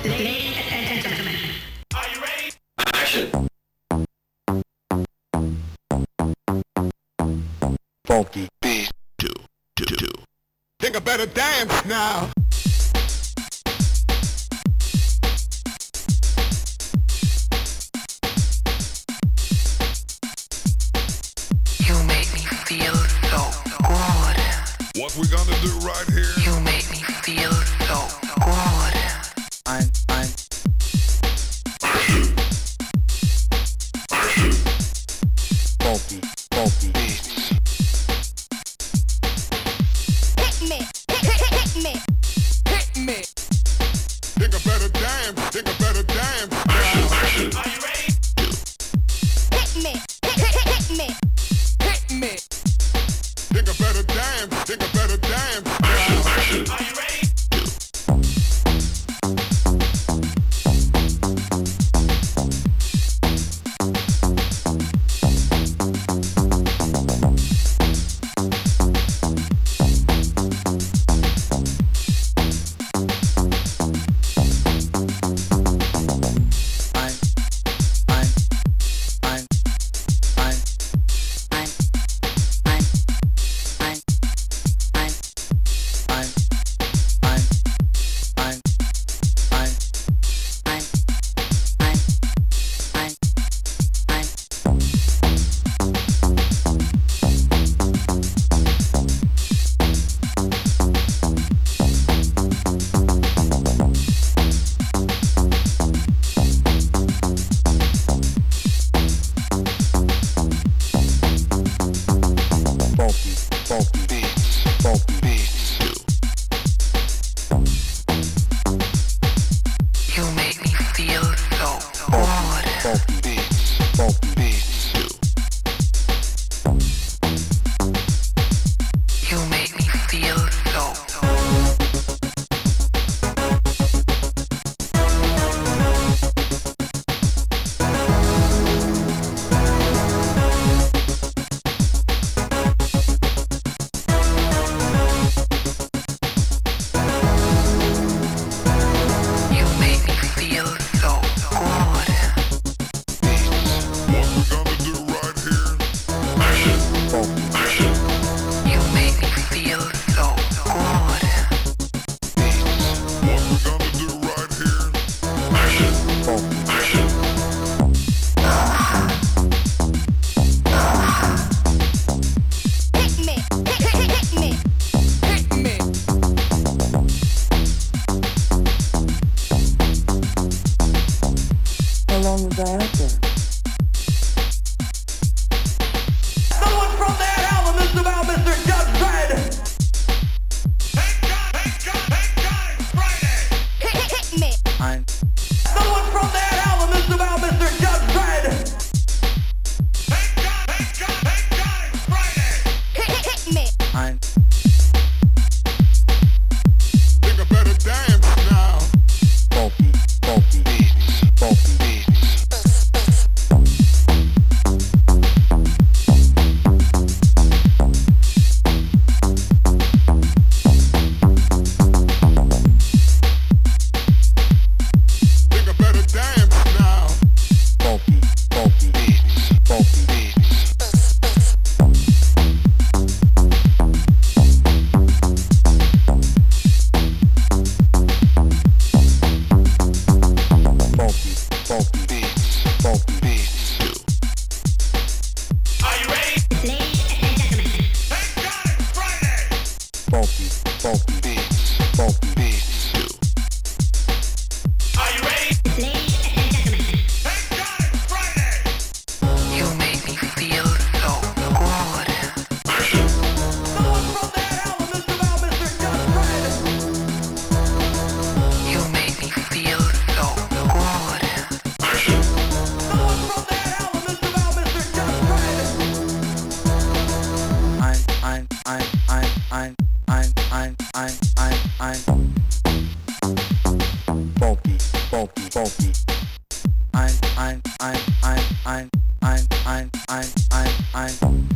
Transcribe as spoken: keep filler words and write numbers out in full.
Ladies and gentlemen, are you ready? Action. Funky beat. Do, do, do. Think I better dance now. You make me feel so good. What we gonna do right here? You make me feel so good. I'm, I'm. Funky, funky beats. Hit me, hit, hit, hit me, hit me. Think I better dance. Think I better dance now. Are you ready? Hit me, hit, hit, hit, hit me, hit me. Think I better dance. Think I better dance now. Are you ready? I'm, I'm, I'm, I'm, I'm, I'm, I'm, I'm, I'm, I'm.